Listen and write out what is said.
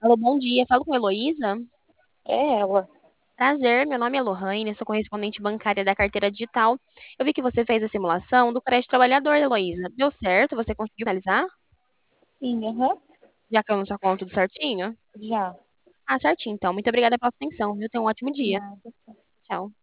Alô, bom dia. Falo com a Heloísa. É ela. Prazer, meu nome é Lohane, sou correspondente bancária da carteira digital. Eu vi que você fez a simulação do crédito trabalhador, Heloísa. Deu certo? Você conseguiu finalizar? Sim, aham. Já caiu na sua conta tudo certinho? Já. Ah, certinho, então. Muito obrigada pela atenção, viu? Tenha um ótimo dia. Nada. Tchau.